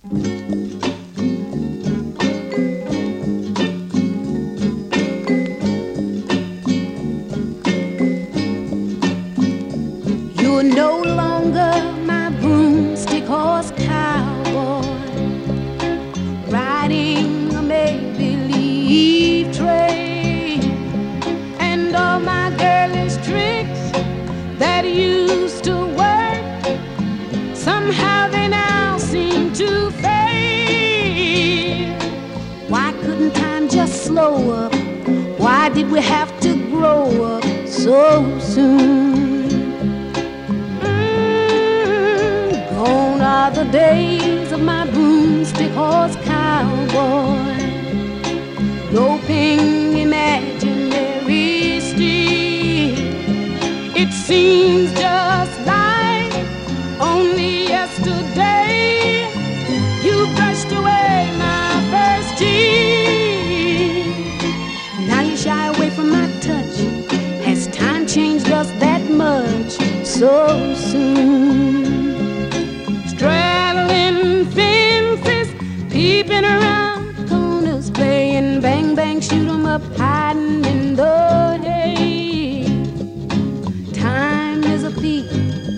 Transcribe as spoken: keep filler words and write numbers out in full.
You're no longer my broomstick horse cowboy, riding a make-believe train, and all my girlish tricks that used to work, somehow they now seem to fade. Why couldn't time just slow up? Why did we have to grow up so soon? Gone are the days of my broomstick horse cowboy, loping imaginary street. It seems just like only yesterday you brushed away my first teeth. Now you shy away from my touch. Has time changed us that much so soon? Straddling fences, peeping around corners, playing bang bang shoot 'em up, hiding in